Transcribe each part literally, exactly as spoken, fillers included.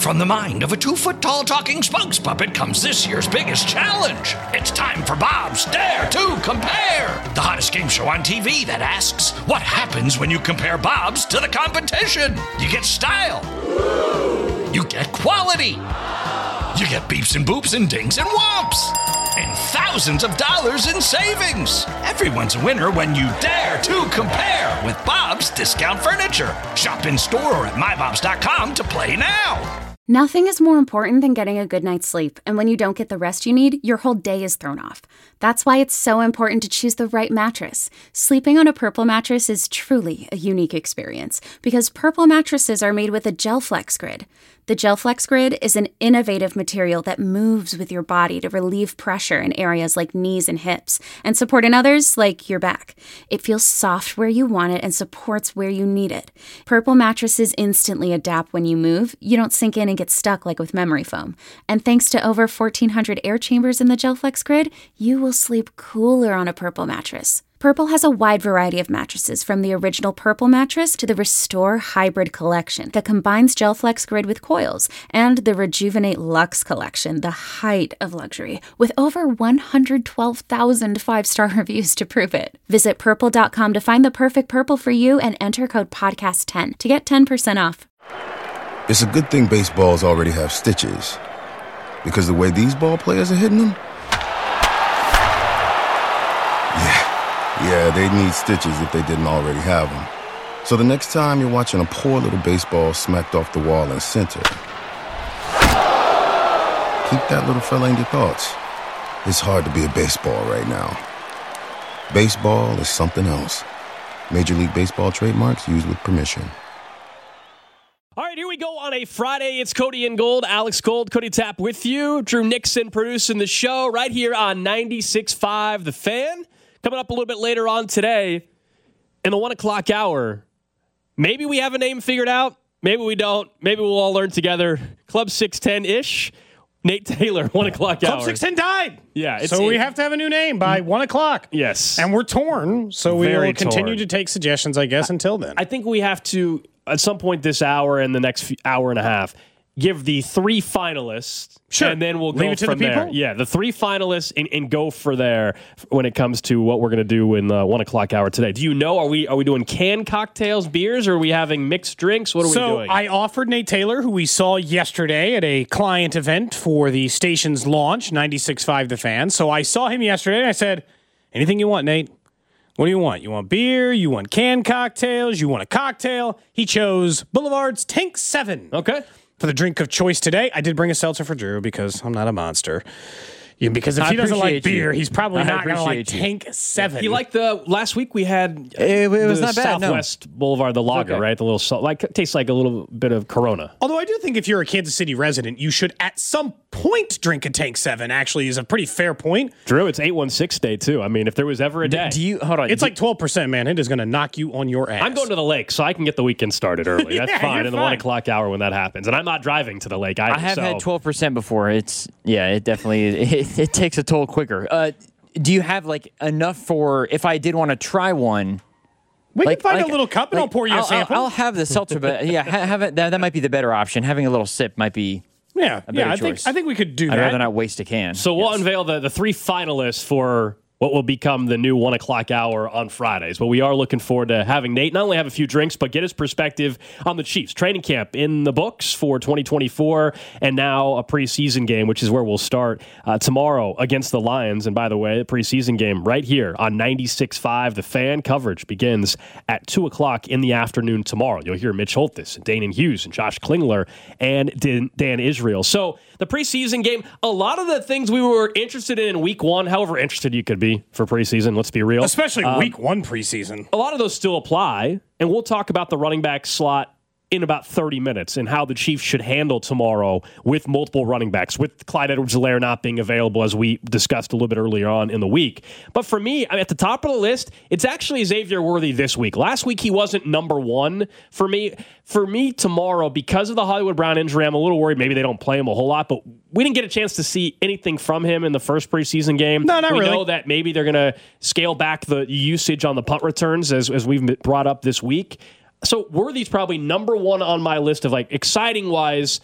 from the mind of a two-foot-tall talking spokes puppet comes this year's biggest challenge. It's time for Bob's Dare to Compare, the hottest game show on T V that asks, what happens when you compare Bobs to the competition? You get style. You get quality. You get beeps and boops and dings and whomps. And thousands of dollars in savings. Everyone's a winner when you dare to compare with Bob's Discount Furniture. Shop in store or at my bobs dot com to play now. Nothing is more important than getting a good night's sleep, and when you don't get the rest you need, your whole day is thrown off. That's why it's so important to choose the right mattress. Sleeping on a Purple mattress is truly a unique experience, because Purple mattresses are made with a GelFlex Grid. The GelFlex Grid is an innovative material that moves with your body to relieve pressure in areas like knees and hips, and support in others like your back. It feels soft where you want it and supports where you need it. Purple mattresses instantly adapt when you move. You don't sink in and get stuck like with memory foam. And thanks to over fourteen hundred air chambers in the GelFlex Grid, you will sleep cooler on a Purple mattress. Purple has a wide variety of mattresses, from the original Purple mattress to the Restore Hybrid collection that combines GelFlex Grid with coils, and the Rejuvenate Luxe collection, the height of luxury, with over one hundred twelve thousand five-star reviews to prove it. Visit purple dot com to find the perfect Purple for you and enter code podcast ten to get ten percent off. It's a good thing baseballs already have stitches, because the way these ball players are hitting them, yeah. Yeah, they need stitches if they didn't already have them. So the next time you're watching a poor little baseball smacked off the wall in center, keep that little fella in your thoughts. It's hard to be a baseball right now. Baseball is something else. Major League Baseball trademarks used with permission. All right, here we go on a Friday. It's Cody and Gold, Alex Gold, Cody Tapp with you. Drew Nixon producing the show right here on ninety-six point five The Fan. Coming up a little bit later on today in the one o'clock hour. Maybe we have a name figured out. Maybe we don't. Maybe we'll all learn together. Club six ten-ish. Nate Taylor, one o'clock hour. Club six ten died. Yeah. It's, so we it, have to have a new name by one o'clock. Yes. And we're torn, so we Very will continue torn. to take suggestions, I guess, until then. I think we have to, at some point this hour and the next few, hour and a half, give the three finalists. Sure. And then we'll Leave go it to from the people? there. Yeah, the three finalists and, and go for there when it comes to what we're going to do in the one o'clock hour today. Do you know, are we are we doing canned cocktails, beers, or are we having mixed drinks? What are so we doing? So I offered Nate Taylor, who we saw yesterday at a client event for the station's launch, ninety-six point five The Fan. So I saw him yesterday and I said, anything you want, Nate. What do you want? You want beer? You want canned cocktails? You want a cocktail? He chose Boulevard's Tank seven. Okay. For the drink of choice today, I did bring a seltzer for Drew because I'm not a monster. Yeah, because if I he doesn't like beer, you. he's probably I not going to like appreciate you. Tank seven. You like the last week we had uh, It- it was the not bad, no. Southwest Boulevard, the lager, okay. right? The little salt, like it tastes like a little bit of Corona. Although I do think if you're a Kansas City resident, you should at some point drink a Tank seven. Actually, is a pretty fair point. Drew, it's eight one six day too. I mean, if there was ever a day, Do you hold on? It's do, like twelve percent, man. It is going to knock you on your ass. I'm going to the lake, so I can get the weekend started early. That's Yeah, fine you're in the fine. one o'clock hour when that happens, and I'm not driving to the lake either. I have so. had twelve percent before. It's yeah, it definitely it, it takes a toll quicker. Uh, do you have like enough for if I did want to try one? We like, can find like- a little cup and I'll like, pour you a I'll, sample. I'll, I'll have the seltzer, but yeah, ha- have it, that, that might be the better option. Having a little sip might be. yeah, better yeah. I think choice. I think we could do I'd that. rather not waste a can. So we'll Yes. unveil the, the three finalists for what will become the new one o'clock hour on Fridays. But we are looking forward to having Nate not only have a few drinks, but get his perspective on the Chiefs. Training camp in the books for twenty twenty-four, and now a preseason game, which is where we'll start uh, tomorrow against the Lions. And by the way, a preseason game right here on ninety-six point five. The Fan coverage begins at two o'clock in the afternoon tomorrow. You'll hear Mitch Holthus, and Danon Hughes, and Josh Klingler, and Dan, Dan Israel. So the preseason game, a lot of the things we were interested in in week one, however interested you could be for preseason, let's be real. Especially Um, week one preseason. A lot of those still apply, and we'll talk about the running back slot in about thirty minutes and how the Chiefs should handle tomorrow with multiple running backs, with Clyde Edwards-Helaire not being available, as we discussed a little bit earlier on in the week. But for me, I mean, at the top of the list, it's actually Xavier Worthy this week. Last week, he wasn't number one for me. For me, tomorrow, because of the Hollywood Brown injury, I'm a little worried maybe they don't play him a whole lot, but we didn't get a chance to see anything from him in the first preseason game. No, not we really. know that maybe they're going to scale back the usage on the punt returns, as, as we've brought up this week. So Worthy's probably number one on my list of like exciting wise.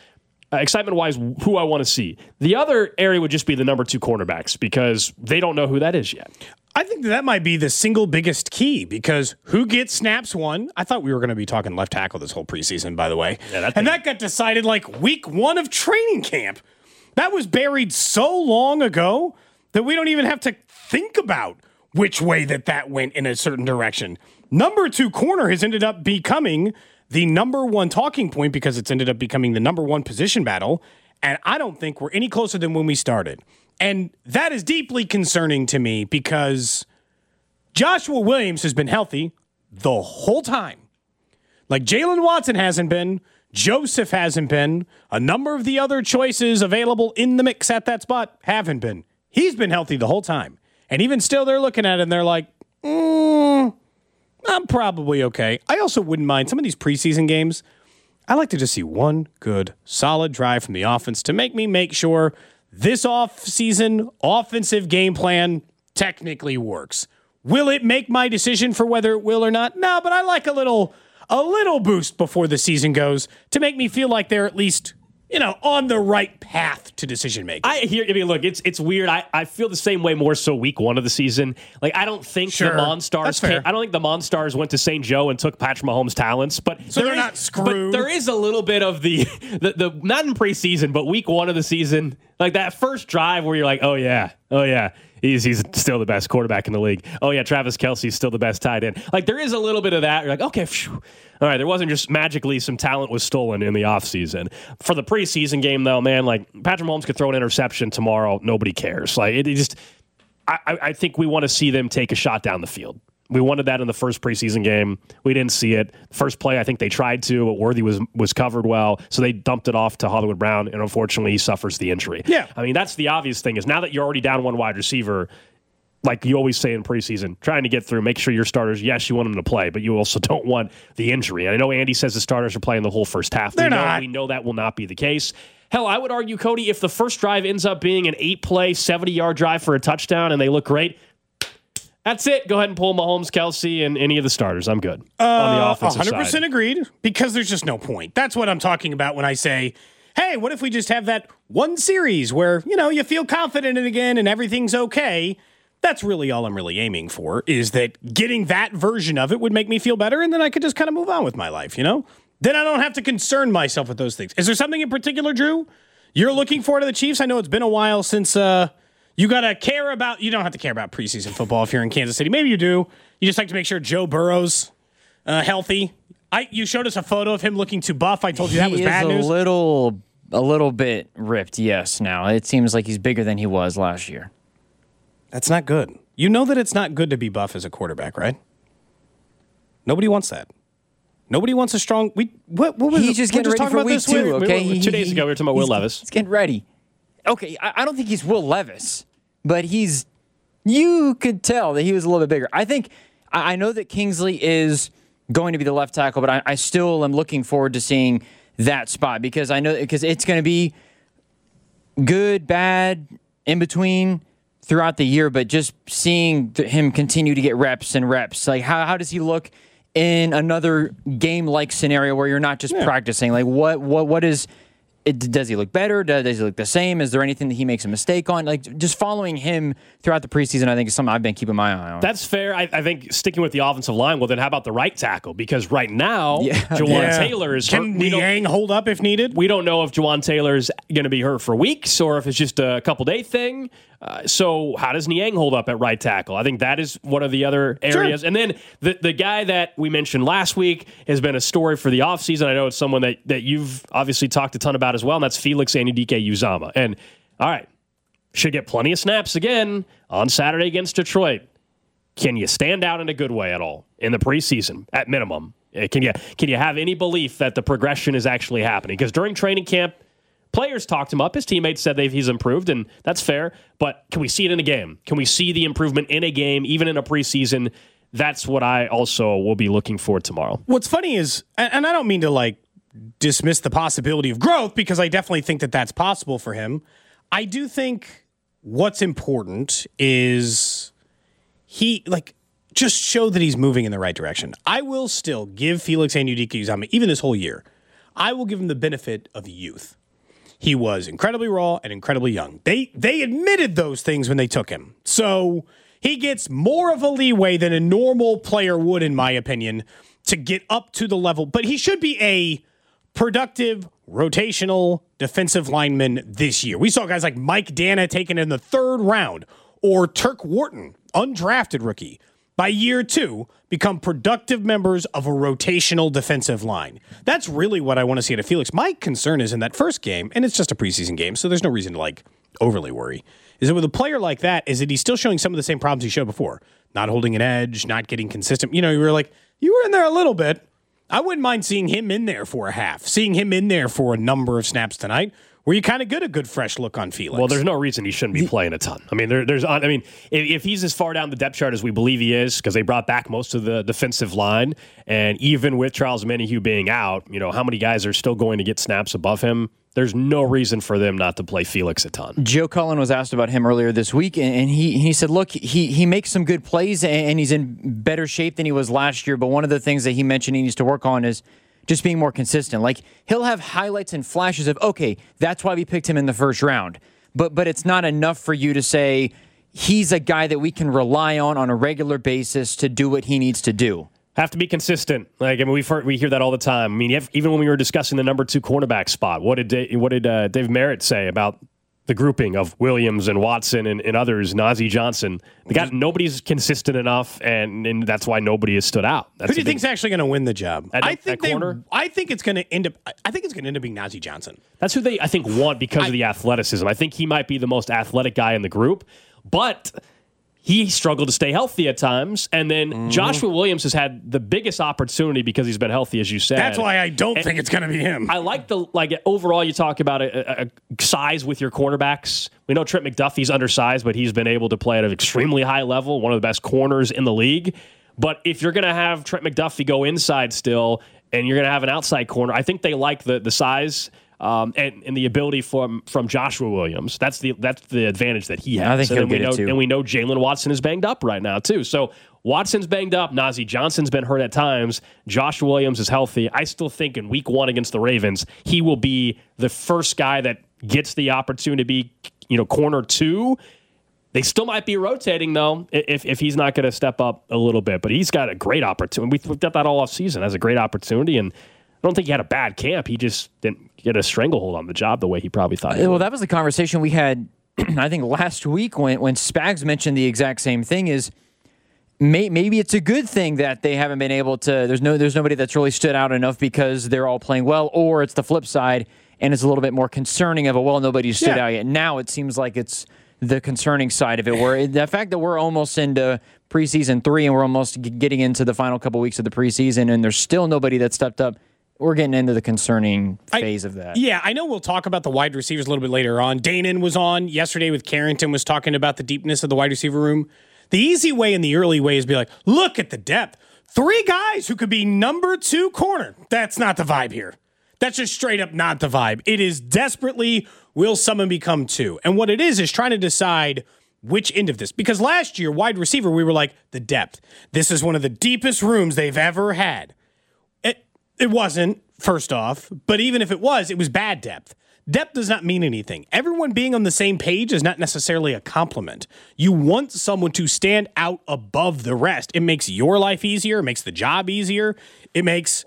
uh, excitement-wise, who I want to see. The other area would just be the number two cornerbacks because they don't know who that is yet. I think that might be the single biggest key because who gets snaps one? I thought we were going to be talking left tackle this whole preseason, by the way. Yeah, that and thing- that got decided like week one of training camp. That was buried so long ago that we don't even have to think about which way that that went in a certain direction. Number two corner has ended up becoming the number one talking point because it's ended up becoming the number one position battle. And I don't think we're any closer than when we started. And that is deeply concerning to me because Joshua Williams has been healthy the whole time. Like Jalen Watson hasn't been. Joseph hasn't been. A number of the other choices available in the mix at that spot haven't been. He's been healthy the whole time. And even still, they're looking at it and they're like, mm, I'm probably okay. I also wouldn't mind some of these preseason games. I like to just see one good, solid drive from the offense to make me make sure this off-season offensive game plan technically works. Will it make my decision for whether it will or not? No, but I like a little a little boost before the season goes to make me feel like they're at least, you know, on the right path to decision making. I hear. I mean, look, it's it's weird. I, I feel the same way more so week one of the season. Like, I don't think Sure. the Monstars. Came, I don't think the Monstars went to Saint Joe and took Patrick Mahomes' talents. But So there they're is- not screwed. But there is a little bit of the, the the not in preseason, but week one of the season, like that first drive where you're like, oh yeah, oh yeah. He's, he's still the best quarterback in the league. Oh, yeah, Travis Kelce's still the best tight end. Like, there is a little bit of that. You're like, okay, phew. All right, there wasn't just magically some talent was stolen in the offseason. For the preseason game, though, man, like, Patrick Mahomes could throw an interception tomorrow. Nobody cares. Like, it, it just, I, I think we want to see them take a shot down the field. We wanted that in the first preseason game. We didn't see it. First play, I think they tried to, but Worthy was was covered well, so they dumped it off to Hollywood Brown, and unfortunately, he suffers the injury. Yeah. I mean, that's the obvious thing is now that you're already down one wide receiver, like you always say in preseason, trying to get through, make sure your starters, yes, you want them to play, but you also don't want the injury. And I know Andy says the starters are playing the whole first half. They're we know, not. We know that will not be the case. Hell, I would argue, Cody, if the first drive ends up being an eight-play, seventy-yard drive for a touchdown and they look great, that's it. Go ahead and pull Mahomes, Kelsey, and any of the starters. I'm good Uh, on the offensive one hundred percent side. agreed, because there's just no point. That's what I'm talking about when I say, hey, what if we just have that one series where, you know, you feel confident in again and everything's okay? That's really all I'm really aiming for, is that getting that version of it would make me feel better, and then I could just kind of move on with my life, you know? Then I don't have to concern myself with those things. Is there something in particular, Drew, you're looking forward to the Chiefs? I know it's been a while since uh, you got to care about, you don't have to care about preseason football if you're in Kansas City. Maybe you do. You just like to make sure Joe Burrow's uh, healthy. I You showed us a photo of him looking too buff. I told you that was he bad is news. a little, a little bit ripped, yes, now. It seems like he's bigger than he was last year. That's not good. You know that it's not good to be buff as a quarterback, right? Nobody wants that. Nobody wants a strong. We what? What was He's it? just We're getting ready talking for about week this two, with- okay? we- two days ago, we were talking about Will he's- Levis. He's getting ready. Okay, I, I don't think he's Will Levis, but he's, you could tell that he was a little bit bigger. I think, I, I know that Kingsley is going to be the left tackle, but I, I still am looking forward to seeing that spot because I know, because it's going to be good, bad, in between throughout the year, but just seeing th- him continue to get reps and reps. Like, how, how does he look in another game-like scenario where you're not just Yeah. practicing? Like, what, what, what is... It, does he look better? Does, does he look the same? Is there anything that he makes a mistake on? Like, just following him throughout the preseason, I think, is something I've been keeping my eye on. That's fair. I, I think sticking with the offensive line, well, then how about the right tackle? Because right now, Yeah. Jawan Yeah. Taylor is hurt. Can We don't- Niang hold up if needed? We don't know if Jawan Taylor's going to be hurt for weeks or if it's just a couple day thing. Uh, so how does Niang hold up at right tackle? I think that is one of the other areas. Sure. And then the the guy that we mentioned last week has been a story for the offseason. I know it's someone that, that you've obviously talked a ton about as well, and that's Felix Anudike-Uzomah. And all right, should get plenty of snaps again on Saturday against Detroit. Can you stand out in a good way at all in the preseason at minimum? Uh, Can you can you have any belief that the progression is actually happening? Because during training camp, players talked him up. His teammates said they've, he's improved, and that's fair. But can we see it in a game? Can we see the improvement in a game, even in a preseason? That's what I also will be looking for tomorrow. What's funny is, and and I don't mean to like dismiss the possibility of growth because I definitely think that that's possible for him. I do think what's important is he like just show that he's moving in the right direction. I will still give Felix Anudike-Uzomah, even this whole year, I will give him the benefit of youth. He was incredibly raw and incredibly young. They they admitted those things when they took him. So he gets more of a leeway than a normal player would, in my opinion, to get up to the level. But he should be a productive, rotational defensive lineman this year. We saw guys like Mike Dana taken in the third round, or Turk Wharton, undrafted rookie, by year two, become productive members of a rotational defensive line. That's really what I want to see out of Felix. My concern is in that first game, and it's just a preseason game, so there's no reason to like overly worry, is that with a player like that, is that he's still showing some of the same problems he showed before. Not holding an edge, not getting consistent. You know, you were like, you were in there a little bit. I wouldn't mind seeing him in there for a half, seeing him in there for a number of snaps tonight. Were you kind of good, a good fresh look on Felix? Well, there's no reason he shouldn't be playing a ton. I mean, there, there's, I mean, if, if he's as far down the depth chart as we believe he is, because they brought back most of the defensive line, and even with Charles Menahue being out, you know, how many guys are still going to get snaps above him? There's no reason for them not to play Felix a ton. Joe Cullen was asked about him earlier this week, and he he said, look, he he makes some good plays, and he's in better shape than he was last year, but one of the things that he mentioned he needs to work on is just being more consistent. Like, he'll have highlights and flashes of, okay, that's why we picked him in the first round. But but it's not enough for you to say he's a guy that we can rely on on a regular basis to do what he needs to do. Have to be consistent. Like, I mean, we've heard, we hear that all the time. I mean, have, even when we were discussing the number two cornerback spot, what did Dave, what did uh, Dave Merritt say about the grouping of Williams and Watson and, and others, Najee Johnson? The guy, nobody's consistent enough, and, and that's why nobody has stood out. That's Who do you think's actually going to win the job? At, I think at they, corner? I think it's going to end up. I think it's going to end up being Najee Johnson. That's who they, I think, want because I, of the athleticism. I think he might be the most athletic guy in the group, but he struggled to stay healthy at times. And then mm-hmm. Joshua Williams has had the biggest opportunity because he's been healthy, as you said. That's why I don't and think it's going to be him. I like the, like, overall, you talk about a, a, a size with your cornerbacks. We know Trent McDuffie's undersized, but he's been able to play at an extremely high level, one of the best corners in the league. But if you're going to have Trent McDuffie go inside still, and you're going to have an outside corner, I think they like the the size Um, and, and the ability from from Joshua Williams. That's the that's the advantage that he has. I think and he'll we get know, it too. And we know Jalen Watson is banged up right now too. So Watson's banged up. Najee Johnson's been hurt at times. Joshua Williams is healthy. I still think in week one against the Ravens, he will be the first guy that gets the opportunity to be, you know, corner two. They still might be rotating, though, if if he's not going to step up a little bit. But he's got a great opportunity. We've got that all off season as a great opportunity, and I don't think he had a bad camp. He just didn't get a stranglehold on the job the way he probably thought he Well, would. that was the conversation we had, I think, last week when, when Spags mentioned the exact same thing is may, maybe it's a good thing that they haven't been able to, there's no there's nobody that's really stood out enough because they're all playing well, or it's the flip side, and it's a little bit more concerning of a, well, nobody's stood Yeah. out yet. Now it seems like it's the concerning side of it, where the fact that we're almost into preseason three and we're almost g- getting into the final couple weeks of the preseason, and there's still nobody that stepped up. We're getting into the concerning phase I, of that. Yeah, I know we'll talk about the wide receivers a little bit later on. Danon was on yesterday with Carrington, was talking about the deepness of the wide receiver room. The easy way and the early way is be like, look at the depth. Three guys who could be number two corner. That's not the vibe here. That's just straight up not the vibe. It is desperately, will someone become two? And what it is is trying to decide which end of this. Because last year, wide receiver, we were like, the depth. This is one of the deepest rooms they've ever had. It, it wasn't, first off, but even if it was, it was bad depth. Depth does not mean anything. Everyone being on the same page is not necessarily a compliment. You want someone to stand out above the rest. It makes your life easier. It makes the job easier. It makes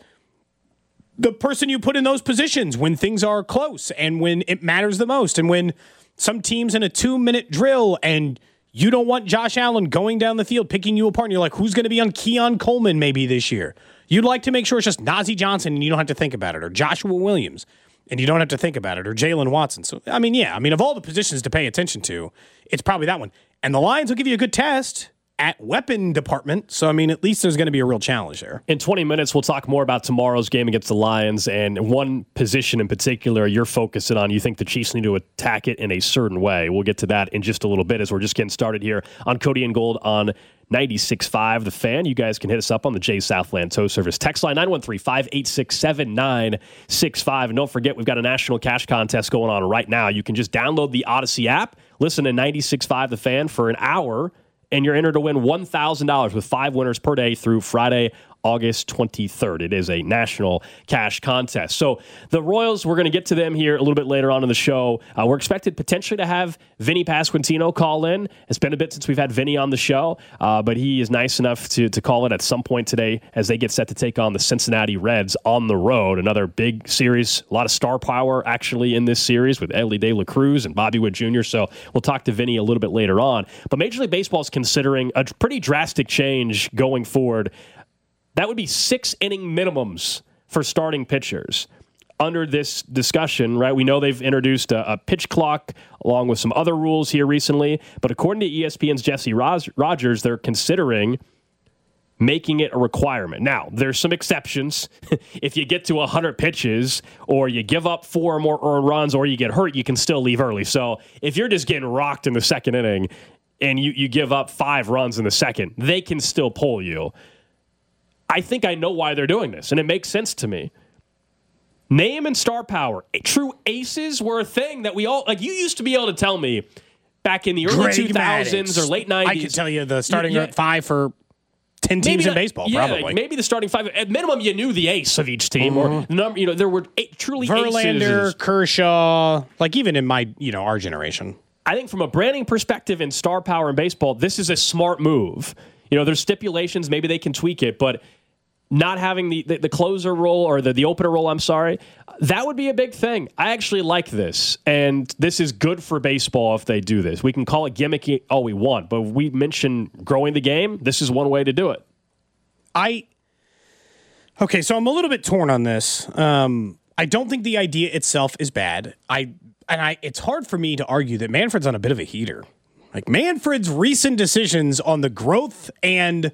the person you put in those positions when things are close and when it matters the most, and when some team's in a two-minute drill and you don't want Josh Allen going down the field, picking you apart, and you're like, who's going to be on Keon Coleman maybe this year? You'd like to make sure it's just Najee Johnson and you don't have to think about it, or Joshua Williams and you don't have to think about it, or Jalen Watson. So, I mean, yeah, I mean, of all the positions to pay attention to, it's probably that one. And the Lions will give you a good test at weapon department. So, I mean, at least there's going to be a real challenge there. In twenty minutes, we'll talk more about tomorrow's game against the Lions, and one position in particular you're focusing on. You think the Chiefs need to attack it in a certain way. We'll get to that in just a little bit as we're just getting started here on Cody and Gold on ninety-six point five The Fan. You guys can hit us up on the Jay Southland Tow Service text line nine one three, five eight six, seven nine six five. And don't forget, we've got a national cash contest going on right now. You can just download the Odyssey app, listen to ninety-six point five The Fan for an hour, and you're entered to win one thousand dollars with five winners per day through Friday August twenty-third. It is a national cash contest. So the Royals, we're going to get to them here a little bit later on in the show. Uh, we're expected potentially to have Vinny Pasquantino call in. It's been a bit since we've had Vinny on the show, uh, but he is nice enough to, to call in at some point today as they get set to take on the Cincinnati Reds on the road. Another big series, a lot of star power actually in this series with Elly De La Cruz and Bobby Witt Junior So we'll talk to Vinny a little bit later on. But Major League Baseball is considering a pretty drastic change going forward. That would be six inning minimums for starting pitchers. Under this discussion, right, we know they've introduced a, a pitch clock along with some other rules here recently, but according to E S P N's Jesse Rogers, they're considering making it a requirement. Now, there's some exceptions. If you get to one hundred pitches or you give up four or more earned runs or you get hurt, you can still leave early. So if you're just getting rocked in the second inning and you, you give up five runs in the second, they can still pull you. I think I know why they're doing this, and it makes sense to me. Name and star power. True aces were a thing that we all, like, you used to be able to tell me back in the early Greg two thousands Maddux. or late nineties. I could tell you the starting Yeah, yeah. five for ten teams Maybe in not- baseball, yeah, probably. like maybe the starting five. At minimum, you knew the ace of each team, or the number. You know, there were eight, truly Verlander, aces. Kershaw, like even in my, you know, our generation. I think from a branding perspective and star power in baseball, this is a smart move. You know, there's stipulations. Maybe they can tweak it, but not having the, the, the closer role or the, the opener role, I'm sorry, that would be a big thing. I actually like this, and this is good for baseball if they do this. We can call it gimmicky all we want, but we mentioned growing the game. This is one way to do it. I okay, so I'm a little bit torn on this. Um, I don't think the idea itself is bad. I and I, it's hard for me to argue that Manfred's on a bit of a heater. Like Manfred's recent decisions on the growth and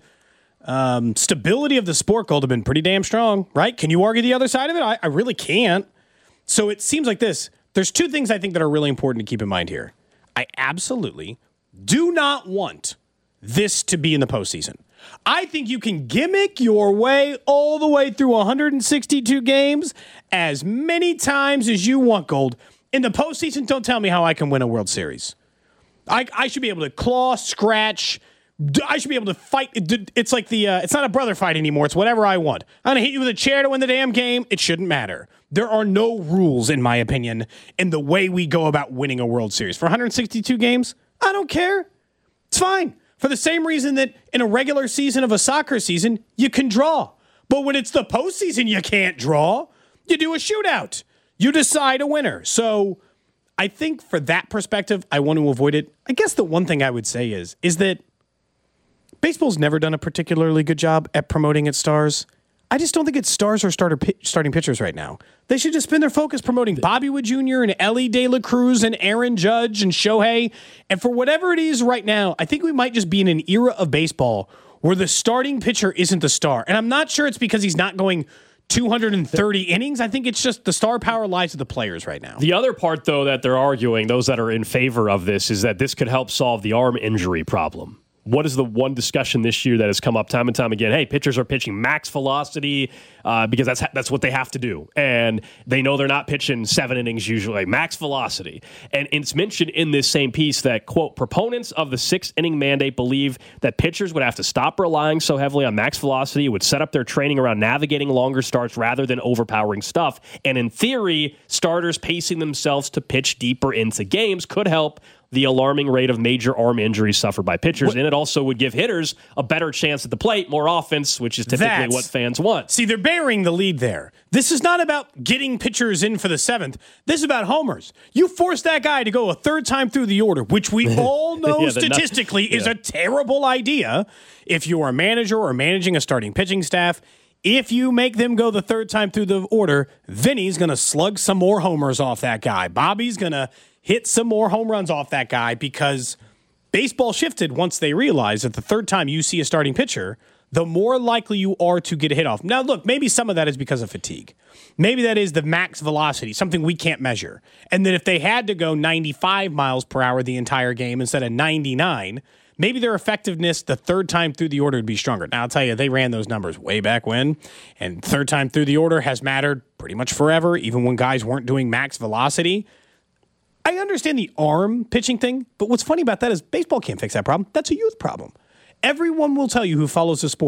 um, stability of the sport gold have been pretty damn strong, right? Can you argue the other side of it? I, I really can't. So it seems like this. There's two things I think that are really important to keep in mind here. I absolutely do not want this to be in the postseason. I think you can gimmick your way all the way through one hundred sixty-two games as many times as you want, Gold. In the postseason, don't tell me how I can win a World Series. I, I should be able to claw, scratch. I should be able to fight. It's like the, uh, it's not a brother fight anymore. It's whatever I want. I'm going to hit you with a chair to win the damn game. It shouldn't matter. There are no rules, in my opinion, in the way we go about winning a World Series. For one hundred sixty-two games, I don't care. It's fine. For the same reason that in a regular season of a soccer season, you can draw. But when it's the postseason, you can't draw. You do a shootout. You decide a winner. So I think for that perspective, I want to avoid it. I guess the one thing I would say is, is that baseball's never done a particularly good job at promoting its stars. I just don't think its stars are starter pi- starting pitchers right now. They should just spend their focus promoting Bobby Witt Junior and Elly De La Cruz and Aaron Judge and Shohei. And for whatever it is right now, I think we might just be in an era of baseball where the starting pitcher isn't the star. And I'm not sure it's because he's not going two hundred thirty innings. I think it's just the star power lies with the players right now. The other part, though, that they're arguing, those that are in favor of this, is that this could help solve the arm injury problem. What is the one discussion this year that has come up time and time again? Hey, pitchers are pitching max velocity uh, because that's that's what they have to do. And they know they're not pitching seven innings usually, max velocity. And it's mentioned in this same piece that, quote, proponents of the six-inning mandate believe that pitchers would have to stop relying so heavily on max velocity. It would set up their training around navigating longer starts rather than overpowering stuff. And in theory, starters pacing themselves to pitch deeper into games could help the alarming rate of major arm injuries suffered by pitchers. What? And it also would give hitters a better chance at the plate, more offense, which is typically That's, what fans want. See, they're bearing the lead there. This is not about getting pitchers in for the seventh. This is about homers. You force that guy to go a third time through the order, which we all know yeah, statistically not, yeah. is a terrible idea if you're a manager or managing a starting pitching staff. If you make them go the third time through the order, Vinny's going to slug some more homers off that guy. Bobby's going to hit some more home runs off that guy because baseball shifted once they realized that the third time you see a starting pitcher, the more likely you are to get a hit off. Now, look, maybe some of that is because of fatigue. Maybe that is the max velocity, something we can't measure. And then if they had to go ninety-five miles per hour the entire game instead of ninety-nine, maybe their effectiveness the third time through the order would be stronger. Now, I'll tell you, they ran those numbers way back when, and third time through the order has mattered pretty much forever, even when guys weren't doing max velocity. I understand the arm pitching thing, but what's funny about that is baseball can't fix that problem. That's a youth problem. Everyone will tell you who follows the sport,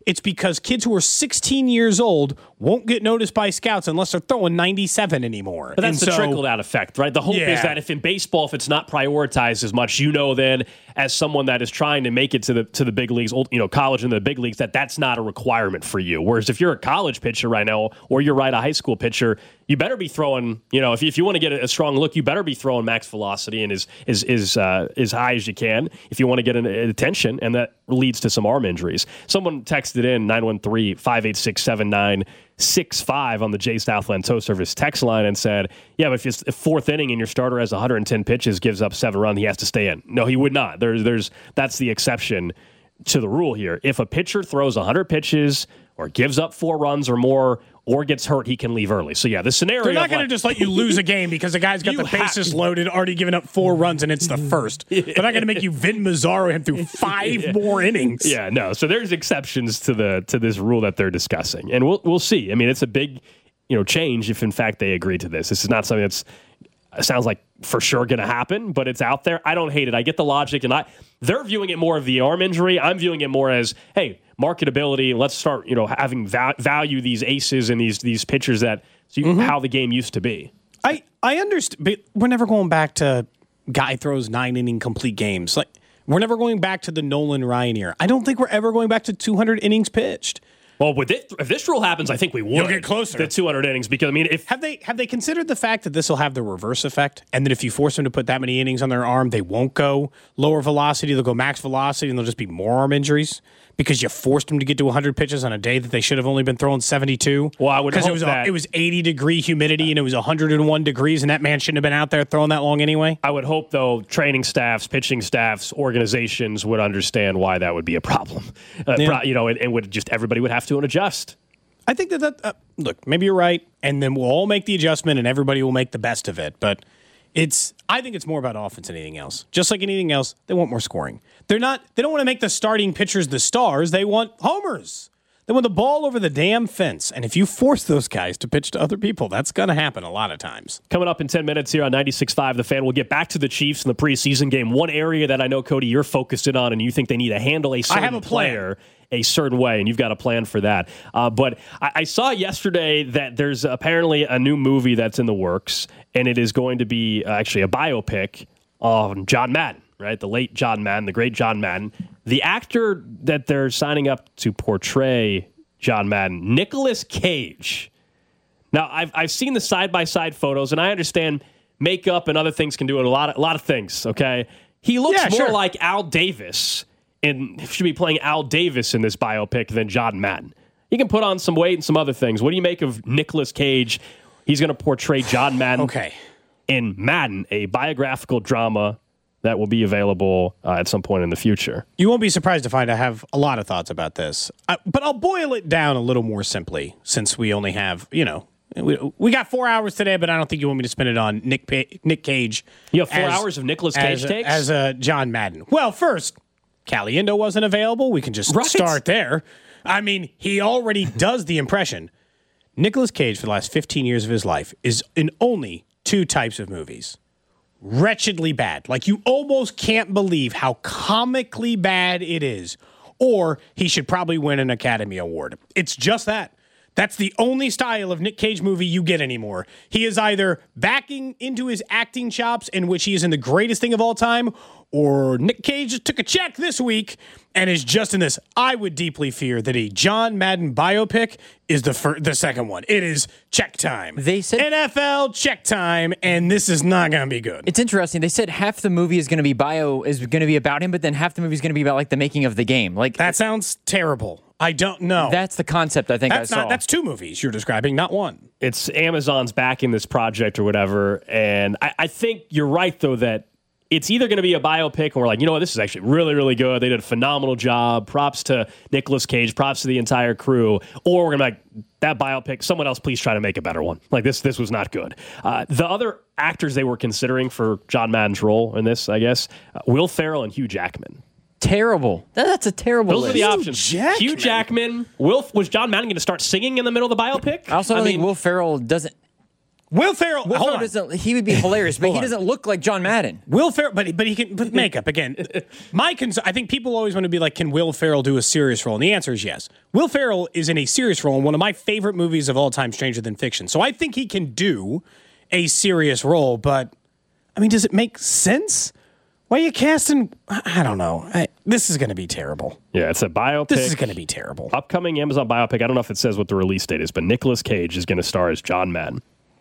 It's because kids who are sixteen years old won't get noticed by scouts unless they're throwing ninety-seven anymore. But that's and the so, trickle-down effect, right? The hope Yeah. is that if in baseball, if it's not prioritized as much, you know then as someone that is trying to make it to the to the big leagues, old, you know, college and the big leagues, that that's not a requirement for you. Whereas if you're a college pitcher right now, or you're right a high school pitcher, you better be throwing, you know, if you, if you want to get a, a strong look, you better be throwing max velocity and as is is uh, as high as you can if you want to get an, an attention, and that leads to some arm injuries. Someone texted in nine one three, five eight six, seven nine six five on the J Southland Tow Service text line and said, yeah, but if it's if fourth inning and your starter has one hundred ten pitches, gives up seven runs, he has to stay in. No, he would not. There's there's that's the exception to the rule here. If a pitcher throws one hundred pitches or gives up four runs or more or gets hurt, he can leave early. So, yeah, the scenario... They're not of going like, to just let you lose a game because the guy's got You the bases have- loaded, already given up four runs, and it's the first. They're not going to make you Vin Mazzaro him through five Yeah. more innings. Yeah, no. So there's exceptions to the to this rule that they're discussing, and we'll we'll see. I mean, it's a big, you know, change if in fact they agree to this. This is not something that's sounds like for sure going to happen, but it's out there. I don't hate it. I get the logic, and I they're viewing it more of the arm injury. I'm viewing it more as, hey, marketability. Let's start, you know, having va- value these aces and these these pitchers that so you, mm-hmm. how the game used to be. I I understand, but we're never going back to guy throws nine inning complete games. Like we're never going back to the Nolan Ryan era. I don't think we're ever going back to two hundred innings pitched. Well, with this, if this rule happens, I think we would. You'll get closer to two hundred innings because I mean, if have they have they considered the fact that this will have the reverse effect, and that if you force them to put that many innings on their arm, they won't go lower velocity, they'll go max velocity, and there'll just be more arm injuries because you forced them to get to one hundred pitches on a day that they should have only been throwing seventy-two. Well, I would hope it was that it was eighty degree humidity and it was one hundred one degrees, and that man shouldn't have been out there throwing that long anyway. I would hope, though, training staffs, pitching staffs, organizations would understand why that would be a problem. Uh, Yeah. pro- you know, and, and would just everybody would have to adjust. I think that, that uh, look, maybe you're right, and then we'll all make the adjustment, and everybody will make the best of it. But it's, I think it's more about offense than anything else. Just like anything else, they want more scoring. They're not, they don't want to make the starting pitchers the stars. They want homers. They want the ball over the damn fence. And if you force those guys to pitch to other people, that's going to happen a lot of times. Coming up in ten minutes here on ninety-six point five The Fan, we'll get back to the Chiefs in the preseason game. One area that I know, Cody, you're focused in on, and you think they need to handle a certain I have a plan. player a certain way, and you've got a plan for that. Uh, but I, I saw yesterday that there's apparently a new movie that's in the works, and it is going to be uh, actually a biopic on John Madden, right? The late John Madden, the great John Madden. The actor that they're signing up to portray John Madden, Nicolas Cage. Now, I've I've seen the side-by-side photos, and I understand makeup and other things can do it, a lot of, a lot of things, okay? He looks Yeah, more sure. like Al Davis, and should be playing Al Davis in this biopic than John Madden. He can put on some weight and some other things. What do you make of Nicolas Cage? He's going to portray John Madden Okay. in Madden, a biographical drama that will be available uh, at some point in the future. You won't be surprised to find I have a lot of thoughts about this. Uh, but I'll boil it down a little more simply since we only have, you know, we, we got four hours today, but I don't think you want me to spend it on Nick pa- Nick Cage. You have four as- hours of Nicolas Cage as, a- takes? As a John Madden. Well, first, Caliendo wasn't available. We can just Right. start there. I mean, he already does the impression. Nicolas Cage, for the last fifteen years of his life, is in only two types of movies. Wretchedly bad. Like, you almost can't believe how comically bad it is. Or he should probably win an Academy Award. It's just that. That's the only style of Nick Cage movie you get anymore. He is either backing into his acting chops, in which he is in the greatest thing of all time, or Nick Cage just took a check this week and is just in this. I would deeply fear that a John Madden biopic is the fir- the second one. It is check time. They said- N F L check time, and this is not going to be good. It's interesting. They said half the movie is going to be bio, is going to be about him, but then half the movie is going to be about like the making of the game. Like That sounds terrible. I don't know. that's the concept. I think That's I saw. not. That's two movies you're describing, not one. It's Amazon's backing this project or whatever. And I, I think you're right, though, that it's either going to be a biopic and we're like, you know what, this is actually really, really good. They did a phenomenal job. Props to Nicolas Cage. Props to the entire crew. Or we're going to be like, that biopic, someone else please try to make a better one. Like, this this was not good. Uh, the other actors they were considering for John Madden's role in this, I guess, uh, Will Ferrell and Hugh Jackman. terrible. That- That's a terrible Those list. are the options. Jackman. Hugh Jackman. Will, was John Madden going to start singing in the middle of the biopic? I also don't I think mean, Will Ferrell doesn't. Will Ferrell. Will hold Ferrell on. doesn't. He would be hilarious, but he on. doesn't look like John Madden. Will Ferrell, but but he can put makeup again. My concern, I think people always want to be like, can Will Ferrell do a serious role? And the answer is yes. Will Ferrell is in a serious role in one of my favorite movies of all time, Stranger Than Fiction. So I think he can do a serious role. But I mean, does it make sense? Why are you casting? I don't know. I, this is going to be terrible. Yeah, it's a biopic. This is going to be terrible. Upcoming Amazon biopic. I don't know if it says what the release date is, but Nicolas Cage is going to star as John Madden.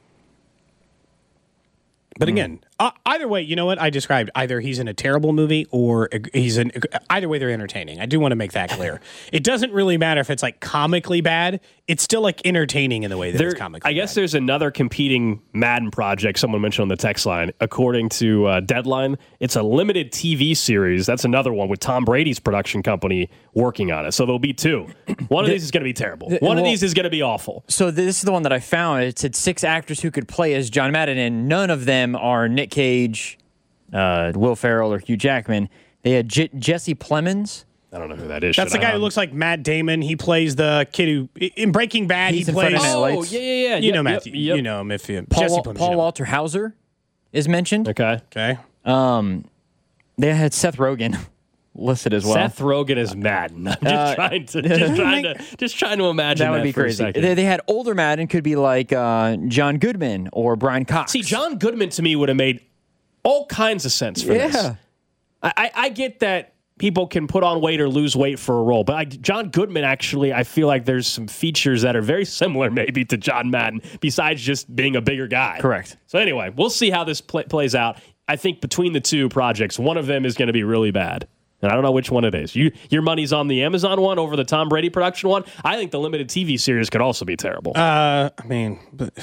But again, uh, either way, you know what I described? Either he's in a terrible movie or he's in. Either way, they're entertaining. I do want to make that clear. It doesn't really matter if it's like comically bad. It's still like entertaining in the way that There, it's comically. I guess bad. there's another competing Madden project someone mentioned on the text line. According to uh, Deadline, it's a limited T V series. That's another one with Tom Brady's production company working on it. So there'll be two. One of The- these is going to be terrible. the- One of well- these is going to be awful. So this is the one that I found. It said six actors who could play as John Madden, and none of them are Nick Cage, uh, Will Ferrell, or Hugh Jackman. They had J- Jesse Plemons. I don't know who that is. That's the Should guy I- who looks like Matt Damon. He plays the kid who in Breaking Bad. He's he in Friday plays. Night Oh, Lights. yeah, yeah, yeah. You Yep, know yep, Matthew. yep. You know him if you. Paul, Jesse Wa- Plemons, Paul you know. Walter Hauser is mentioned. Okay. Okay. Um, they had Seth Rogen listed as well. Seth Rogen is Madden. I'm just Uh, trying to just trying to just trying to imagine that that, would be for a crazy. second. They, they had older Madden, could be like uh, John Goodman or Brian Cox. See, John Goodman to me would have made all kinds of sense for this. Yeah. I, I, I get that people can put on weight or lose weight for a role, but I, John Goodman actually, I feel like there's some features that are very similar maybe to John Madden, besides just being a bigger guy. Correct. So anyway, we'll see how this pl- plays out. I think between the two projects, one of them is going to be really bad. And I don't know which one it is. You, your money's on the Amazon one over the Tom Brady production one. I think the limited T V series could also be terrible. Uh, I mean, but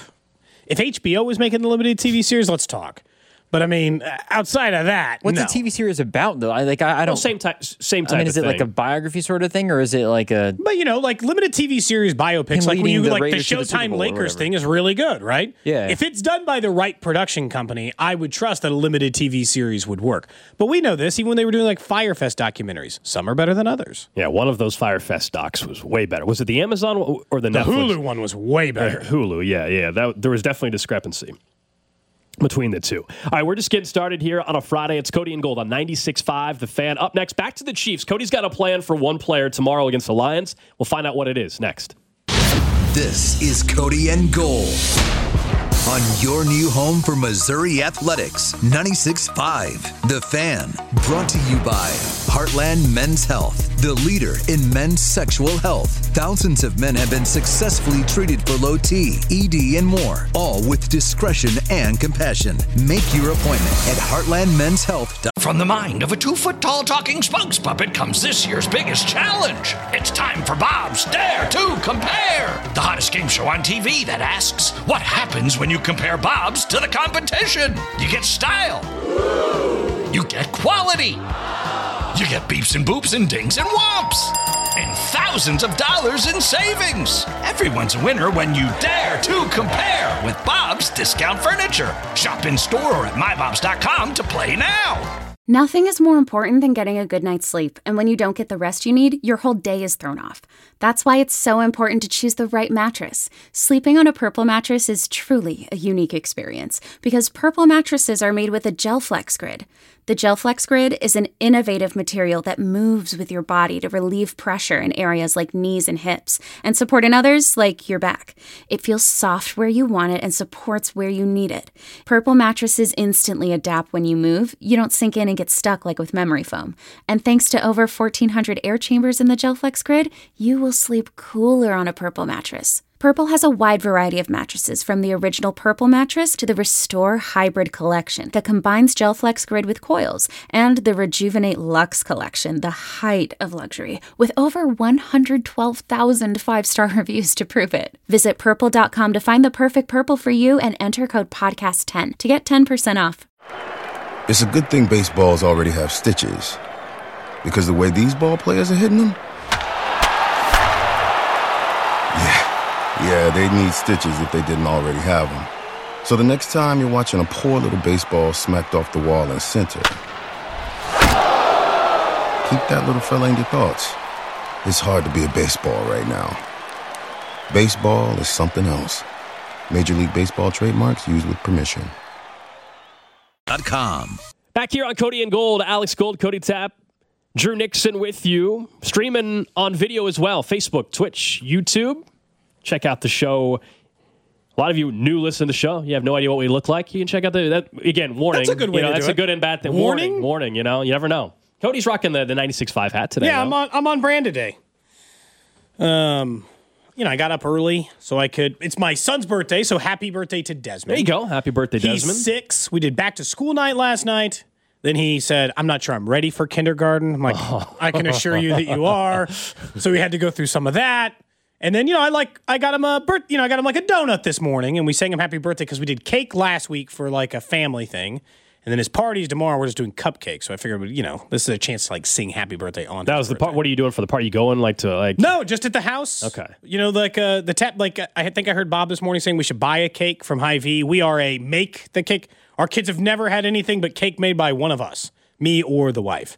if H B O was making the limited T V series, let's talk. But I mean, outside of that, What's no. the T V series about, though? I like. I, I don't. well, same type, same type I mean, is of it like a thing. biography sort of thing, or is it like a? But you know, like limited T V series biopics, Him like when leading you the like the Raiders to the Super Showtime Bowl or Lakers whatever. thing is really good, right? Yeah. If it's done by the right production company, I would trust that a limited T V series would work. But we know this even when they were doing like Firefest documentaries. Some are better than others. Yeah, one of those Firefest docs was way better. Was it the Amazon or the, The Netflix? Hulu one was way better. Hulu, yeah, yeah. That, there was definitely discrepancy between the two. All right, we're just getting started here on a Friday. It's Cody and Gold on ninety-six point five, The Fan. Up next, back to the Chiefs. Cody's got a plan for one player tomorrow against the Lions. We'll find out what it is next. This is Cody and Gold on your new home for Missouri Athletics, ninety-six point five. The Fan, brought to you by Heartland Men's Health, the leader in men's sexual health. Thousands of men have been successfully treated for low T, E D, and more, all with discretion and compassion. Make your appointment at heartland men's health dot com. From the mind of a two-foot-tall talking spokes puppet comes this year's biggest challenge. It's time for Bob's Dare to Compare, the hottest game show on T V that asks, what happens when you compare Bob's to the competition? You get style. You get quality. You get beeps and boops and dings and whomps. And thousands of dollars in savings. Everyone's a winner when you dare to compare with Bob's Discount Furniture. Shop in store or at my bobs dot com to play now. Nothing is more important than getting a good night's sleep, and when you don't get the rest you need, your whole day is thrown off. That's why it's so important to choose the right mattress. Sleeping on a Purple mattress is truly a unique experience, because Purple mattresses are made with a GelFlex Grid. The GelFlex Grid is an innovative material that moves with your body to relieve pressure in areas like knees and hips, and support in others like your back. It feels soft where you want it and supports where you need it. Purple mattresses instantly adapt when you move. You don't sink in and get stuck like with memory foam. And thanks to over fourteen hundred air chambers in the GelFlex Grid, you will sleep cooler on a Purple mattress. Purple has a wide variety of mattresses, from the original Purple mattress to the Restore Hybrid collection that combines GelFlex Grid with coils, and the Rejuvenate Luxe collection, the height of luxury, with over one hundred twelve thousand five-star reviews to prove it. Visit purple dot com to find the perfect Purple for you and enter code podcast ten to get ten percent off. It's a good thing baseballs already have stitches, because the way these ball players are hitting them, yeah. Yeah, they need stitches if they didn't already have them. So the next time you're watching a poor little baseball smacked off the wall in center, keep that little fella in your thoughts. It's hard to be a baseball right now. Baseball is something else. Major League Baseball trademarks used with permission. Dot com. Back here on Cody and Gold, Alex Gold, Cody Tapp, Drew Nixon with you. Streaming on video as well. Facebook, Twitch, YouTube. Check out the show. A lot of you new listen to the show. You have no idea what we look like. You can check out the, that, again, warning. That's a good way you know, to do That's it. a good and bad thing. Warning? Warning, warning, you know, you never know. Cody's rocking the, the ninety-six point five hat today. Yeah, though. I'm on, I'm on brand today. Um, you know, I got up early so I could, it's my son's birthday, so happy birthday to Desmond. There you go. Happy birthday, He's Desmond. six. We did back to school night last night. Then he said, I'm not sure I'm ready for kindergarten. I'm like, oh. I can assure you that you are. So we had to go through some of that. And then, you know, I like, I got him a birth, you know, I got him like a donut this morning, and we sang him happy birthday because we did cake last week for like a family thing. And then his party's tomorrow. We're just doing cupcakes. So I figured, you know, this is a chance to like sing happy birthday on. That was the part. What are you doing for the part? You going like to like? No, just at the house. Okay. You know, like uh, the tap. Like I think I heard Bob this morning saying we should buy a cake from Hy-Vee. We are a make the cake. Our kids have never had anything but cake made by one of us, me or the wife.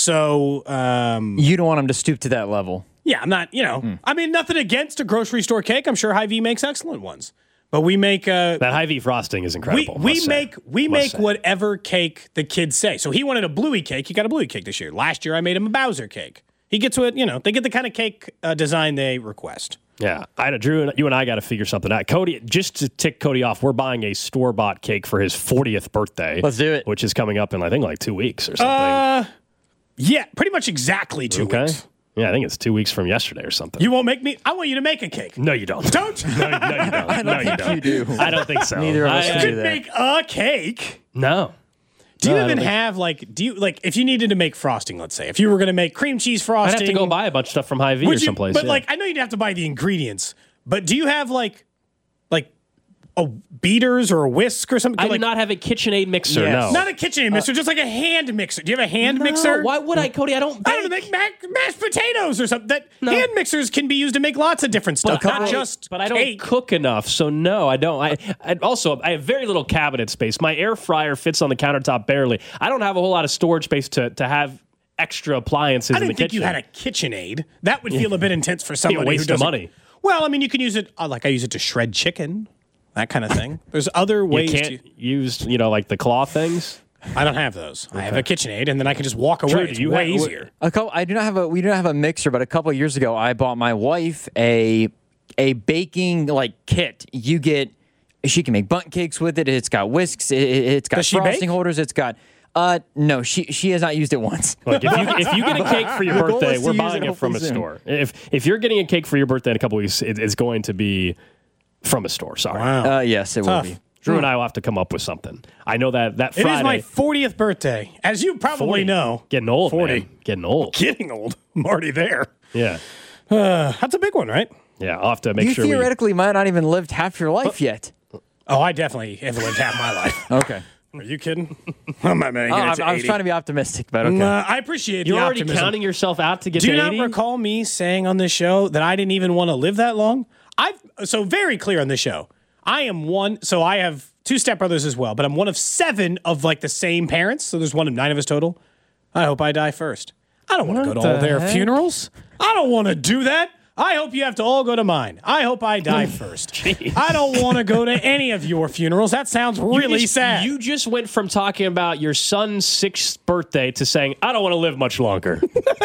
So um, You don't want them to stoop to that level. yeah, I'm not. You know, Hmm. I mean, nothing against a grocery store cake. I'm sure Hy-Vee makes excellent ones. But we make uh, That Hy-Vee frosting is we incredible. we must say. make we Must make say. whatever cake the kids say. So he wanted a Bluey cake. He got a Bluey cake this year. Last year I made him a Bowser cake. He gets what you know. They get the kind of cake uh, design they request. Yeah, I Drew and you and I got to figure something out. Cody, just to tick Cody off, we're buying a store bought cake for his fortieth birthday. Let's do it. Which is coming up in I think like two weeks or something. Uh, yeah, pretty much exactly two okay. weeks. Yeah, I think it's two weeks from yesterday or something. You won't make me. I want you to make a cake. no, you don't. Don't. no, no, you don't. I don't no, think you don't. you do. I don't think so. Neither of us I- can You do could that. make a cake. No. Do you No, I even don't think- have like? Do you like if you needed to make frosting? Let's say if you were going to make cream cheese I'd frosting, have to go buy a bunch of stuff from Hy-Vee or would you- someplace. But yeah. like, I know you'd have to buy the ingredients. But do you have like, like, a beaters or a whisk or something? I like, do not have a KitchenAid mixer. Yes. No. Not a KitchenAid mixer, just like a hand mixer. Do you have a hand mixer? No, why would I, Cody? I don't. I don't know, make mac, mashed potatoes or something. That hand mixers can be used to make lots of different stuff, But not I- just But I don't cake. cook enough, so no, I don't. I, I also I have very little cabinet space. My air fryer fits on the countertop barely. I don't have a whole lot of storage space to to have extra appliances I in the didn't think kitchen. you had a KitchenAid. That would feel a bit intense for somebody waste who of doesn't. money. Well, I mean, you can use it uh, like I use it to shred chicken, that kind of thing. There's other You ways. can't to, use you know like the claw things. I don't have those. I have a KitchenAid, and then I can just walk away. Drew, It's do you way have- easier. A couple, I do not have a. We do not have a mixer, but a couple of years ago, I bought my wife a a baking like kit. You get, she can make bundt cakes with it. It's got whisks. It, it's got Does she frosting bake? holders. It's got. Uh, no, she she has not used it once. Look, if you if you get a cake for your The goal birthday, is to we're use buying it it from a hopefully soon. store. If if you're getting a cake for your birthday in a couple weeks, it, it's going to be from a store. Sorry, Wow. Uh, yes, it Tough. will be. Drew and I will have to come up with something. I know that that It Friday. is my fortieth birthday, as you probably forty. know. Getting old, forty. man. Getting old. Getting old. I'm already there. Yeah, Uh, that's a big one, right? yeah. I'll have to make You sure we. theoretically might not even lived half your life yet. Oh, I definitely have lived half my life. Okay. Are you kidding? I'm not making Oh, it I, to I was eighty. trying to be optimistic, but okay. Uh, I appreciate You're the already optimism. counting yourself out to get Do to you not eighty? recall me saying on this show that I didn't even want to live that long? I've so very clear on this show. I am one. So I have two stepbrothers as well, but I'm one of seven of like the same parents. So there's one of nine of us total. I hope I die first. I don't want to go to the all their heck? funerals. I don't want to do that. I hope you have to all go to mine. I hope I die first. I don't want to go to any of your funerals. That sounds You really just- sad. You just went from talking about your son's sixth birthday to saying, I don't want to live much longer.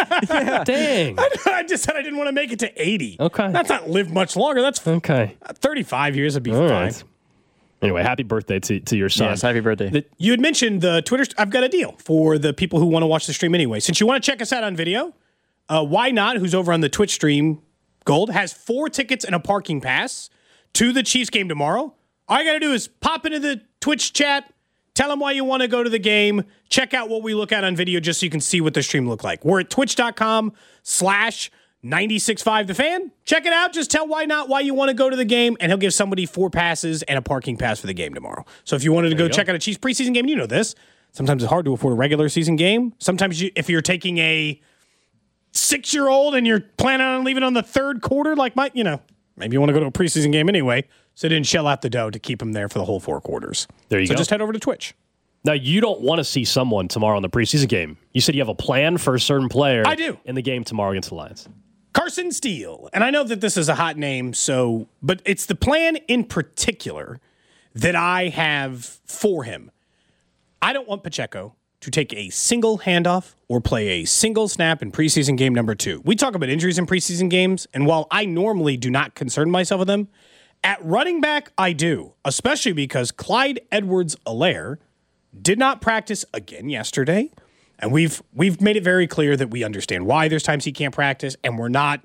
Dang. I just said I didn't want to make it to eighty. Okay. That's not live much longer. That's Okay. thirty-five years would be All fine. right. Anyway, happy birthday to, to your son. Yes, happy birthday. The- You had mentioned the Twitter. I've got a deal for the people who want to watch the stream anyway. Since you want to check us out on video, uh, Why Not, who's over on the Twitch stream, Gold, has four tickets and a parking pass to the Chiefs game tomorrow. All you got to do is pop into the Twitch chat, tell them why you want to go to the game, check out what we look at on video just so you can see what the stream look like. We're at twitch.com slash 965 The Fan. Check it out. Just tell Why Not why you want to go to the game, and he'll give somebody four passes and a parking pass for the game tomorrow. So if you wanted to go, go. check out a Chiefs preseason game, you know this. Sometimes it's hard to afford a regular season game. Sometimes you, if you're taking a six-year-old and you're planning on leaving on the third quarter, like my, you know, maybe you want to go to a preseason game anyway, so didn't shell out the dough to keep them there for the whole four quarters. There you so go. just head over to Twitch. Now, you don't want to see someone tomorrow in the preseason game. You said you have a plan for a certain player I do. in the game tomorrow against the Lions. Carson Steele. And I know that this is a hot name, so, but it's the plan in particular that I have for him. I don't want Pacheco to take a single handoff or play a single snap in preseason game number two. We talk about injuries in preseason games, and while I normally do not concern myself with them, at running back, I do, especially because Clyde Edwards-Helaire did not practice again yesterday. And we've we've made it very clear that we understand why there's times he can't practice, and we're not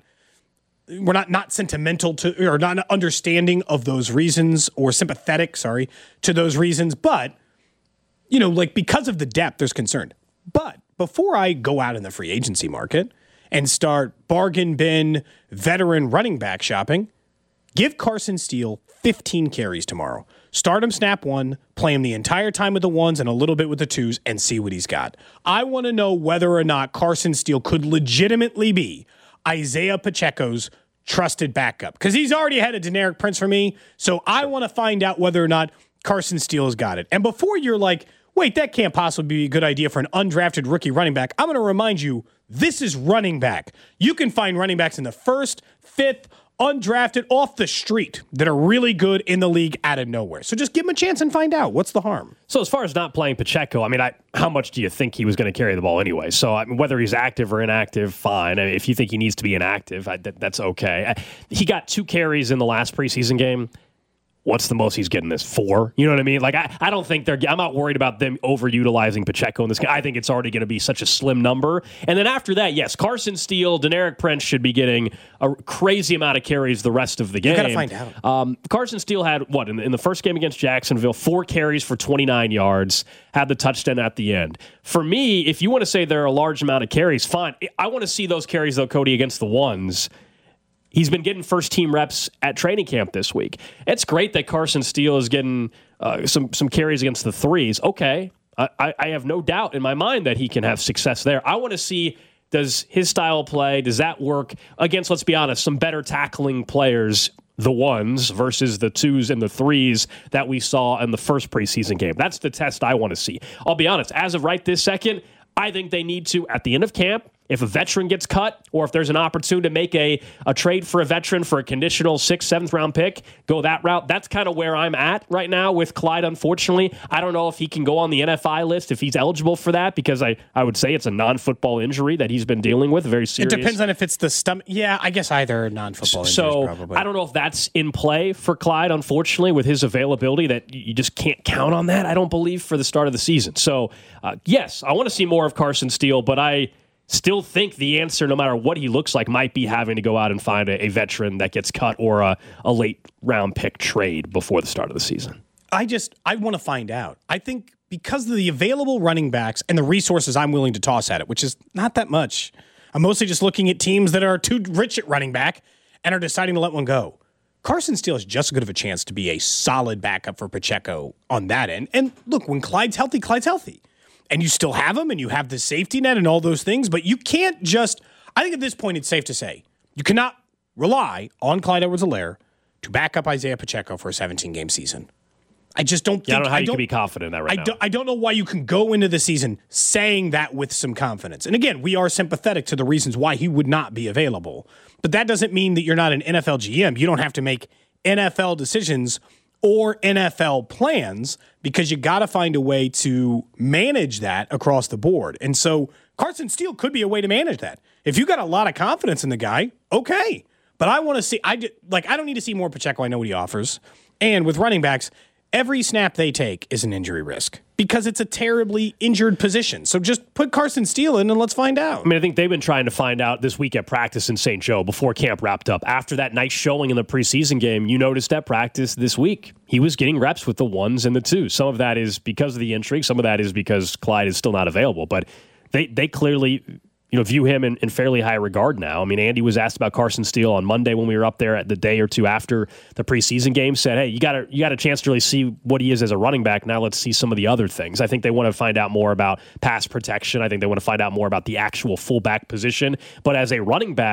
we're not not sentimental to or not understanding of those reasons or sympathetic, sorry, to those reasons. But you know, like because of the depth, there's concern. But before I go out in the free agency market and start bargain bin veteran running back shopping, give Carson Steele fifteen carries tomorrow. Start him snap one, play him the entire time with the ones and a little bit with the twos, and see what he's got. I want to know whether or not Carson Steele could legitimately be Isaiah Pacheco's trusted backup, because he's already had a Deneric Prince for me, so I want to find out whether or not Carson Steele has got it. And before you're like, wait, that can't possibly be a good idea for an undrafted rookie running back, I'm going to remind you, this is running back. You can find running backs in the first, fifth, undrafted, off the street that are really good in the league out of nowhere. So just give him a chance and find out. What's the harm? So as far as not playing Pacheco, I mean, I, how much do you think he was going to carry the ball anyway? So I mean, whether he's active or inactive, fine. I mean, if you think he needs to be inactive, I, that, that's okay. I, he got two carries in the last preseason game. What's the most he's getting this? Four? You know what I mean? Like, I, I don't think they're, I'm not worried about them overutilizing Pacheco in this game. I think it's already going to be such a slim number. And then after that, yes, Carson Steele, Deneric Prince should be getting a crazy amount of carries the rest of the game. You got to find out. Um, Carson Steele had, what, in the, in the first game against Jacksonville, four carries for twenty-nine yards, had the touchdown at the end. For me, if you want to say there are a large amount of carries, fine. I want to see those carries, though, Cody, against the ones. He's been getting first-team reps at training camp this week. It's great that Carson Steele is getting uh, some some carries against the threes. Okay, I, I have no doubt in my mind that he can have success there. I want to see, does his style of play, does that work against, let's be honest, some better tackling players, the ones versus the twos and the threes that we saw in the first preseason game? That's the test I want to see. I'll be honest, as of right this second, I think they need to, at the end of camp, if a veteran gets cut or if there's an opportunity to make a, a trade for a veteran for a conditional sixth, seventh round pick, go that route. That's kind of where I'm at right now with Clyde, unfortunately. I don't know if he can go on the N F I list, if he's eligible for that, because I, I would say it's a non-football injury that he's been dealing with, very serious. It depends on if it's the stomach. Yeah, I guess either non-football injuries, so, probably. I don't know if that's in play for Clyde, unfortunately, with his availability, that you just can't count on that, I don't believe, for the start of the season. So, uh, yes, I want to see more of Carson Steele, but I still think the answer, no matter what he looks like, might be having to go out and find a, a veteran that gets cut or a, a late round pick trade before the start of the season. I just, I want to find out. I think because of the available running backs and the resources I'm willing to toss at it, which is not that much, I'm mostly just looking at teams that are too rich at running back and are deciding to let one go. Carson Steele has just as good of a chance to be a solid backup for Pacheco on that end. And look, when Clyde's healthy, Clyde's healthy. And you still have him, and you have the safety net and all those things, but you can't just, I think at this point it's safe to say, you cannot rely on Clyde Edwards-Helaire to back up Isaiah Pacheco for a seventeen-game season. I just don't think... Yeah, I don't know how I you don't, can be confident in that right I now. Don't, I don't know why you can go into the season saying that with some confidence. And again, we are sympathetic to the reasons why he would not be available. But that doesn't mean that you're not an N F L G M. You don't have to make N F L decisions or N F L plans, because you got to find a way to manage that across the board. And so Carson Steele could be a way to manage that. If you got a lot of confidence in the guy, okay. But I want to see, I did, like, I don't need to see more Pacheco. I know what he offers. And with running backs, every snap they take is an injury risk because it's a terribly injured position. So just put Carson Steele in and let's find out. I mean, I think they've been trying to find out this week at practice in Saint Joe before camp wrapped up. After that nice showing in the preseason game, you noticed at practice this week, he was getting reps with the ones and the twos. Some of that is because of the intrigue. Some of that is because Clyde is still not available. But they, they clearly... you know, view him in, in fairly high regard now. I mean, Andy was asked about Carson Steele on Monday when we were up there at the day or two after the preseason game, said, hey, you got a, you got a chance to really see what he is as a running back. Now let's see some of the other things. I think they want to find out more about pass protection. I think they want to find out more about the actual fullback position. But as a running back,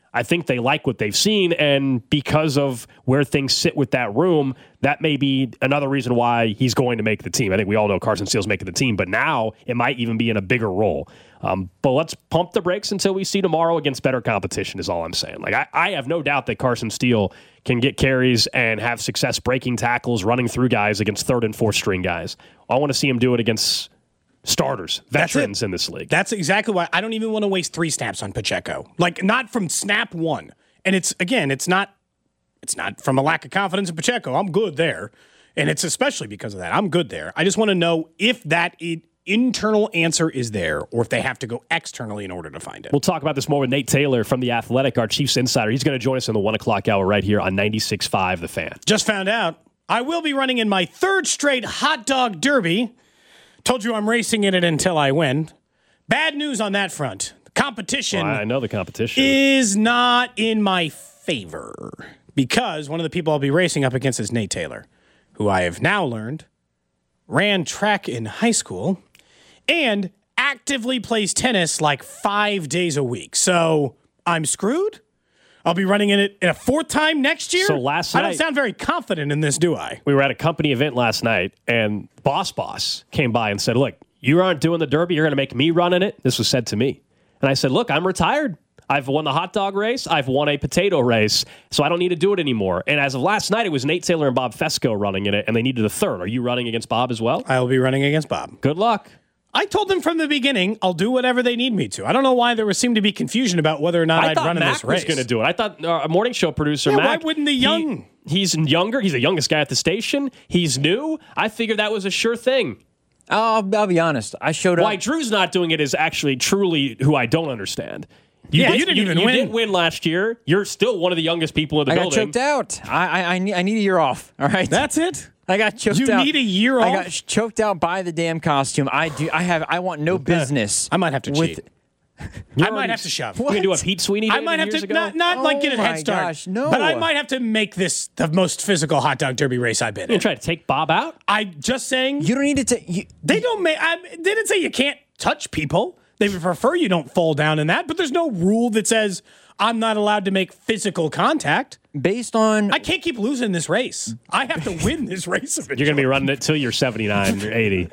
I think they like what they've seen, and because of where things sit with that room, that may be another reason why he's going to make the team. I think we all know Carson Steele's making the team, but now it might even be in a bigger role. Um, but let's pump the brakes until we see tomorrow against better competition is all I'm saying. Like I, I have no doubt that Carson Steele can get carries and have success breaking tackles, running through guys against third and fourth string guys. I want to see him do it against starters, veterans in this league. That's exactly why I don't even want to waste three snaps on Pacheco. Like, not from snap one. And it's, again, it's not it's not from a lack of confidence in Pacheco. I'm good there. And it's especially because of that. I'm good there. I just want to know if that it, internal answer is there or if they have to go externally in order to find it. We'll talk about this more with Nate Taylor from The Athletic, our Chiefs insider. He's going to join us in the one o'clock hour right here on ninety-six point five The Fan. Just found out I will be running in my third straight hot dog derby. Told you I'm racing in it until I win. Bad news on that front. The competition well, I know the competition is not in my favor because one of the people I'll be racing up against is Nate Taylor, who I have now learned ran track in high school and actively plays tennis like five days a week. So I'm screwed. I'll be running in it in a fourth time next year. So last I night, don't sound very confident in this, do I? We were at a company event last night, and Boss Boss came by and said, look, you aren't doing the Derby. You're going to make me run in it. This was said to me. And I said, look, I'm retired. I've won the hot dog race. I've won a potato race, so I don't need to do it anymore. And as of last night, it was Nate Taylor and Bob Fesco running in it, and they needed a third. Are you running against Bob as well? I will be running against Bob. Good luck. I told them from the beginning, I'll do whatever they need me to. I don't know why there was seemed to be confusion about whether or not I I'd thought run in Mac this race. was going to do it. I thought uh, a morning show producer, yeah, Mac. Why wouldn't the young? He, he's younger. He's the youngest guy at the station. He's new. I figured that was a sure thing. I'll, I'll be honest. I showed up. Why Drew's not doing it is actually truly who I don't understand. You yeah, did, you didn't you, even you win. You didn't win last year. You're still one of the youngest people in the I building. got choked out. I, I, I, need, I need a year off. All right. That's it? I got choked you out. You need a year I off? got choked out by the damn costume. I do. I have. I want no okay. business. I might have to with, cheat. I might have to shove. We're going to do what Pete Sweeney did I might have years to ago? not, not oh like get a head start. Gosh, no. But I might have to make this the most physical hot dog derby race I've been you in. Try to take Bob out? I just saying. You don't need to take. You, they don't make. I they didn't say you can't touch people. They would prefer you don't fall down in that. But there's no rule that says I'm not allowed to make physical contact. Based on... I can't keep losing this race. I have to win this race. You're going to be running it till you're seventy-nine or eighty.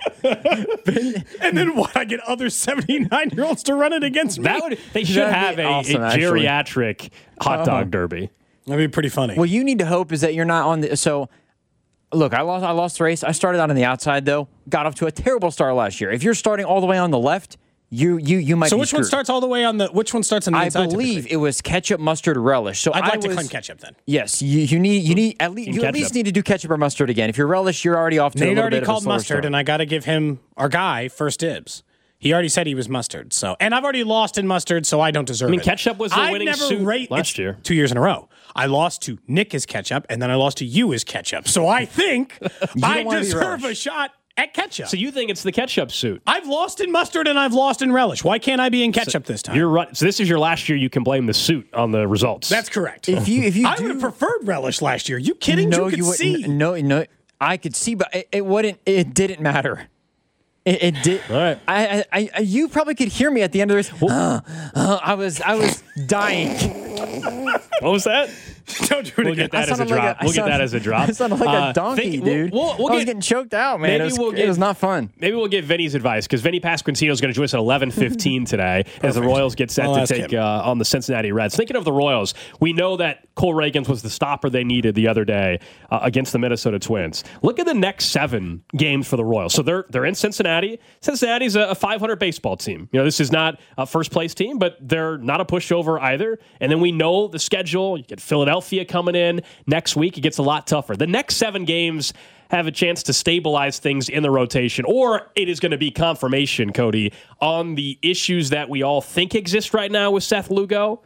And then what? I get other seventy-nine-year-olds to run it against me? That would, they should That'd have be a, awesome, a actually. geriatric hot dog Uh-huh. derby. That'd be pretty funny. What you need to hope is that you're not on the... So, look, I lost, I lost the race. I started out on the outside, though. Got off to a terrible start last year. If you're starting all the way on the left... You you you might. So be which screwed. one starts all the way on the? Which one starts on the I inside? believe typically? it was ketchup, mustard, relish. So I'd I like was, to claim ketchup then. Yes, you, you need you need at least In you ketchup. at least need to do ketchup or mustard again. If you're relish, you're already off to a Nate little already bit called of a slower mustard, start. and I got to give him our guy first dibs. He already said he was mustard. So, and I've already lost in mustard, so I don't deserve it. I mean, ketchup was the I've winning never suit rate, last year. Two years in a row. I lost to Nick as ketchup, and then I lost to you as ketchup. So I think I wanna be deserve relish. a shot at ketchup. So you think it's the ketchup suit? I've lost in mustard and I've lost in relish. Why can't I be in ketchup this time? You're right. So this is your last year. You can blame the suit on the results. That's correct. If you if you I do, would have preferred relish last year. You kidding? no, you could you see. wouldn't. No, no, I could see, but it, it wouldn't. It didn't matter. It, it did. All right. I, I, I, you probably could hear me at the end of this. Uh, uh, I was, I was dying. What was that? Don't do it We'll again. get that I as a sounded like drop. a- I we'll get sounded- that as a drop. I sounded like Uh, a donkey, think- dude. We'll, we'll I was get, getting choked out, man. maybe It was, we'll it get- was not fun. Maybe we'll get Vinny's advice because Vinny Pasquantino is going to join us at eleven fifteen today as the Royals get set I'll to ask take him. uh, on the Cincinnati Reds. Thinking of the Royals, we know that Cole Reagans was the stopper they needed the other day uh, against the Minnesota Twins. Look at the next seven games for the Royals. So they're they're in Cincinnati. Cincinnati's a, a five hundred baseball team. You know, this is not a first place team, but they're not a pushover either. And then we know the schedule. You get Philadelphia coming in next week. It gets a lot tougher. The next seven games have a chance to stabilize things in the rotation, or it is going to be confirmation, Cody, on the issues that we all think exist right now with Seth Lugo,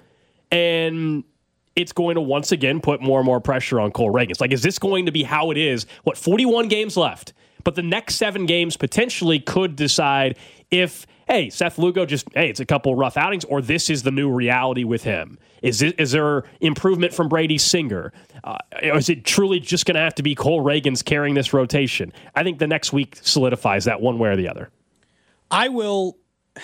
and it's going to once again put more and more pressure on Cole Reagans. Like, is this going to be how it is? What, forty-one games left, but the next seven games potentially could decide if, hey, Seth Lugo just, hey, it's a couple rough outings, or this is the new reality with him. Is it, is there improvement from Brady Singer? Uh, or is it truly just going to have to be Cole Reagans carrying this rotation? I think the next week solidifies that one way or the other. I will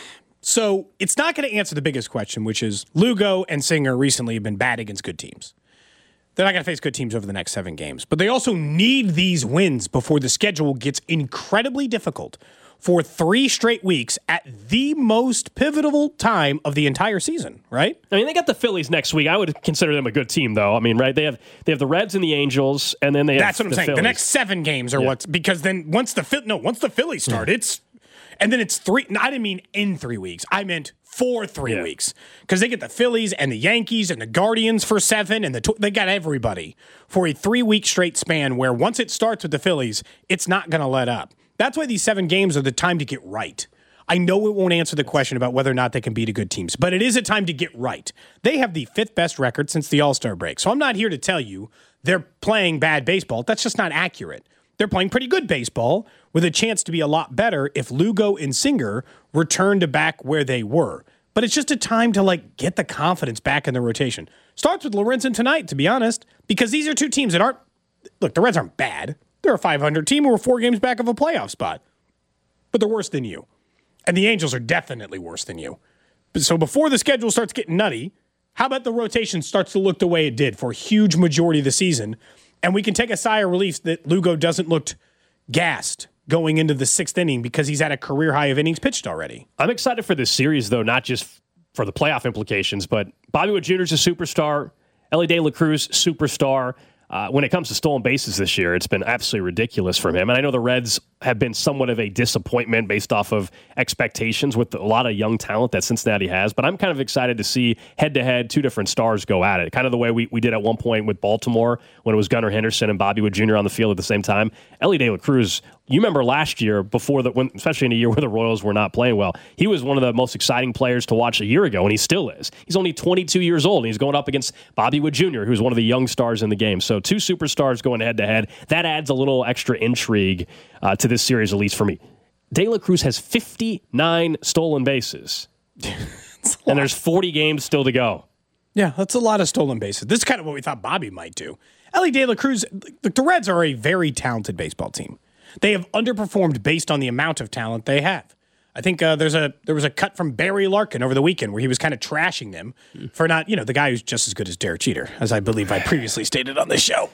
So it's not going to answer the biggest question, which is Lugo and Singer recently have been bad against good teams. They're not going to face good teams over the next seven games. But they also need these wins before the schedule gets incredibly difficult for three straight weeks at the most pivotal time of the entire season, right? I mean, they got the Phillies next week. I would consider them a good team, though. I mean, right? They have they have the Reds and the Angels, and then they have That's what I'm the saying. Phillies. The next seven games are Yeah. what's because then once the Phil- no once the Phillies start, it's and then it's three. No, I didn't mean in three weeks. I meant for three Yeah. weeks because they get the Phillies and the Yankees and the Guardians for seven, and the tw- they got everybody for a three week straight span. Where once it starts with the Phillies, it's not going to let up. That's why these seven games are the time to get right. I know it won't answer the question about whether or not they can beat a good teams, but it is a time to get right. They have the fifth best record since the All-Star break. So I'm not here to tell you they're playing bad baseball. That's just not accurate. They're playing pretty good baseball with a chance to be a lot better if Lugo and Singer return to back where they were. But it's just a time to like get the confidence back in the rotation. Starts with Lorenzen tonight, to be honest, because these are two teams that aren't, look, the Reds aren't bad. They're a five hundred team who are four games back of a playoff spot. But they're worse than you. And the Angels are definitely worse than you. So before the schedule starts getting nutty, how about the rotation starts to look the way it did for a huge majority of the season? And we can take a sigh of relief that Lugo doesn't look gassed going into the sixth inning because he's at a career high of innings pitched already. I'm excited for this series, though, not just for the playoff implications, but Bobby Witt Junior is a superstar. Elly De La Cruz, superstar. Uh, when it comes to stolen bases this year, it's been absolutely ridiculous from him. And I know the Reds have been somewhat of a disappointment based off of expectations with a lot of young talent that Cincinnati has. But I'm kind of excited to see head-to-head two different stars go at it. Kind of the way we, we did at one point with Baltimore when it was Gunnar Henderson and Bobby Witt Junior on the field at the same time. Elly De La Cruz, you remember last year, before the, when, especially in a year where the Royals were not playing well, he was one of the most exciting players to watch a year ago, and he still is. He's only twenty-two years old, and he's going up against Bobby Witt Junior, who's one of the young stars in the game. So two superstars going head-to-head. That adds a little extra intrigue uh, to this series, at least for me. De La Cruz has fifty-nine stolen bases, and there's forty games still to go. Yeah, that's a lot of stolen bases. This is kind of what we thought Bobby might do. Elly De La Cruz, the Reds are a very talented baseball team. They have underperformed based on the amount of talent they have. I think uh, there's a there was a cut from Barry Larkin over the weekend where he was kind of trashing them for not, you know, the guy who's just as good as Derek Jeter, as I believe I previously stated on this show.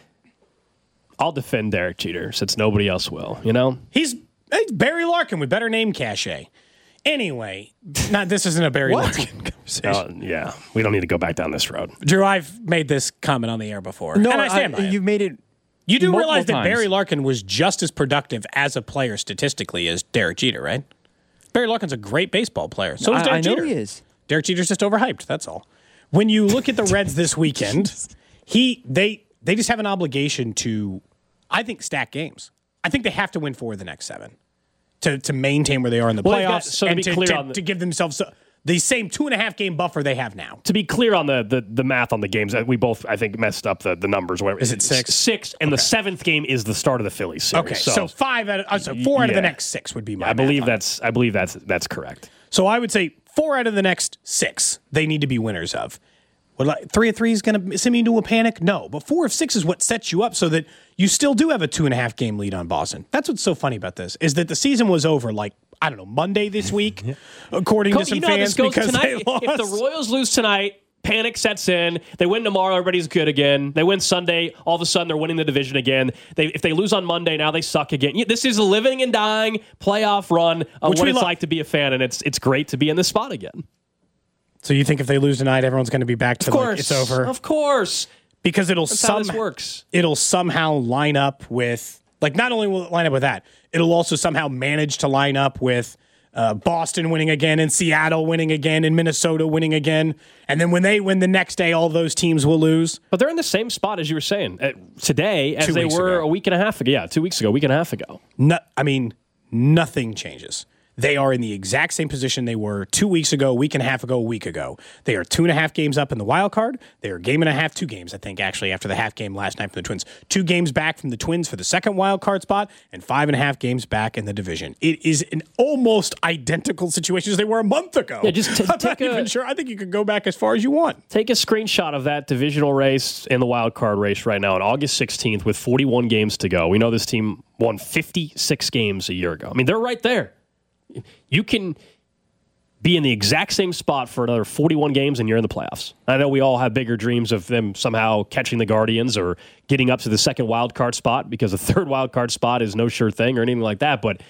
I'll defend Derek Jeter since nobody else will, you know? He's, he's Barry Larkin with better name cachet. Anyway, not this isn't a Barry Larkin conversation. Uh, yeah, we don't need to go back down this road. Drew, I've made this comment on the air before. No, and I stand by I, it. you've made it. You do multiple realize that times. Barry Larkin was just as productive as a player statistically as Derek Jeter, right? Barry Larkin's a great baseball player. So is I, Derek I know Jeter. he is. Derek Jeter's just overhyped. That's all. When you look at the Reds this weekend, he they they just have an obligation to, I think, stack games. I think they have to win four of the next seven to to maintain where they are in the Well, they've playoffs got- so to and be to, clear to, on the- to give themselves the same two and a half game buffer they have now. To be clear on the, the the math on the games, we both, I think, messed up the, the numbers. Whatever. Is it six? Six, and the seventh game is the start of the Phillies series. Okay, so, five out of uh, so four out of the Yeah. next six would be my I believe math on it. that's I believe that's that's correct. So I would say four out of the next six they need to be winners of. Would like three of three is going to send me into a panic? No, but four of six is what sets you up so that you still do have a two and a half game lead on Boston. That's what's so funny about this is that the season was over like I don't know Monday this week, according Cody, to some you know how fans this goes because tonight. they lost. If the Royals lose tonight, panic sets in. They win tomorrow, everybody's good again. They win Sunday, all of a sudden they're winning the division again. They, if they lose on Monday, now they suck again. Yeah, this is a living and dying playoff run of Which what we it's love. like to be a fan, and it's it's great to be in this spot again. So you think if they lose tonight, everyone's going to be back to Of course, like it's over Of course, because it'll that's how this somehow works. it'll somehow line up with like not only will it line up with that, it'll also somehow manage to line up with uh, Boston winning again and Seattle winning again and Minnesota winning again. And then when they win the next day, all those teams will lose. But they're in the same spot as you were saying uh, today as Two they weeks were ago. a week and a half ago. Yeah, two weeks ago, a week and a half ago. No, I mean, nothing changes. They are in the exact same position they were two weeks ago, a week and a half ago, a week ago. They are two and a half games up in the wild card. They are a game and a half, two games, I think, actually, after the half game last night from the Twins. Two games back from the Twins for the second wild card spot, and five and a half games back in the division. It is an almost identical situation as they were a month ago. Yeah, just t- I'm take not a- even sure. I think you could go back as far as you want. Take a screenshot of that divisional race and the wild card race right now on August sixteenth with forty-one games to go. We know this team won fifty-six games a year ago. I mean, they're right there. You can be in the exact same spot for another forty-one games and you're in the playoffs. I know we all have bigger dreams of them somehow catching the Guardians or getting up to the second wild card spot, because the third wild card spot is no sure thing or anything like that. But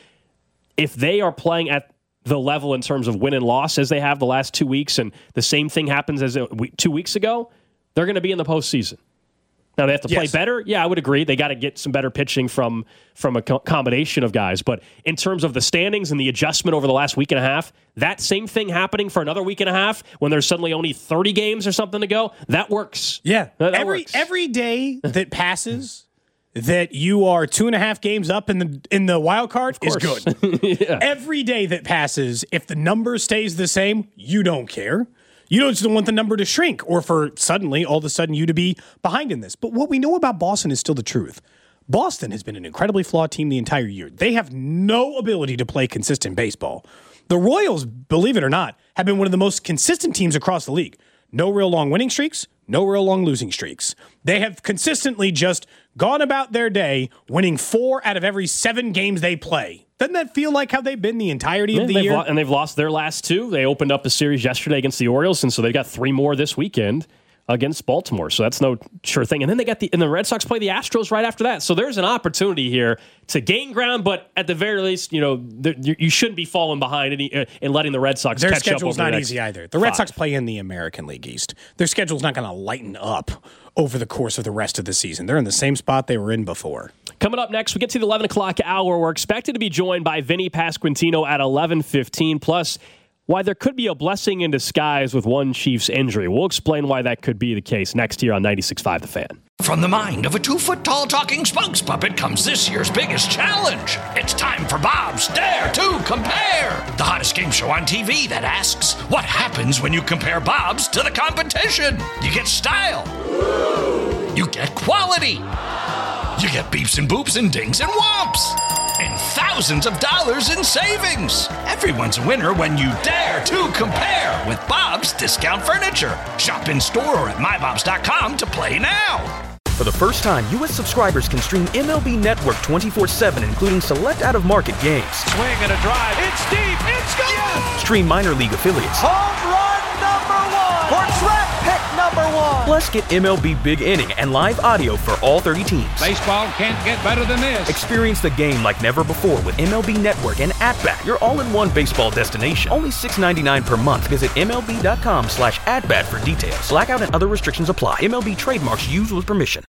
if they are playing at the level in terms of win and loss as they have the last two weeks, and the same thing happens as two weeks ago, they're going to be in the postseason. Now, they have to play yes. better. Yeah, I would agree. They got to get some better pitching from from a co- combination of guys. But in terms of the standings and the adjustment over the last week and a half, that same thing happening for another week and a half when there's suddenly only thirty games or something to go, that works. Yeah. That, that every works. every day that passes that you are two and a half games up in the in the wild card is good. yeah. Every day that passes, if the number stays the same, you don't care. You don't want the number to shrink or for suddenly, all of a sudden, you to be behind in this. But what we know about Boston is still the truth. Boston has been an incredibly flawed team the entire year. They have no ability to play consistent baseball. The Royals, believe it or not, have been one of the most consistent teams across the league. No real long winning streaks, no real long losing streaks. They have consistently just gone about their day winning four out of every seven games they play. Doesn't that feel like how they've been the entirety yeah, of the they've year? Lo- and they've lost their last two. They opened up a series yesterday against the Orioles, and so they've got three more this weekend against Baltimore. So that's no sure thing. And then they got the and the Red Sox play the Astros right after that. So there's an opportunity here to gain ground, but at the very least, you know, you, you shouldn't be falling behind any, uh, and letting the Red Sox Their catch up. Their schedule's schedule's not easy either. The Red Sox play in the American League East. Their schedule's not going to lighten up over the course of the rest of the season. They're in the same spot they were in before. Coming up next, we get to the eleven o'clock hour. We're expected to be joined by Vinny Pasquantino at eleven fifteen. Plus, why there could be a blessing in disguise with one Chiefs injury. We'll explain why that could be the case next here on ninety-six point five The Fan. From the mind of a two-foot-tall talking spokes puppet comes this year's biggest challenge. It's time for Bob's Dare to Compare, the hottest game show on T V that asks, what happens when you compare Bob's to the competition? You get style. You get quality. You get beeps and boops and dings and whomps. And thousands of dollars in savings. Everyone's a winner when you dare to compare with Bob's Discount Furniture. Shop in store or at my bobs dot com to play now. For the first time, U S subscribers can stream M L B Network twenty-four seven, including select out-of-market games. Swing and a drive. It's deep. It's gone. Yes. Stream minor league affiliates. Home run number one. Or draft pick number one. Plus, get M L B Big Inning and live audio for all thirty teams. Baseball can't get better than this. Experience the game like never before with M L B Network and At-Bat, your all-in-one baseball destination. Only six ninety-nine per month. Visit M L B dot com slash at bat for details. Blackout and other restrictions apply. M L B trademarks used with permission.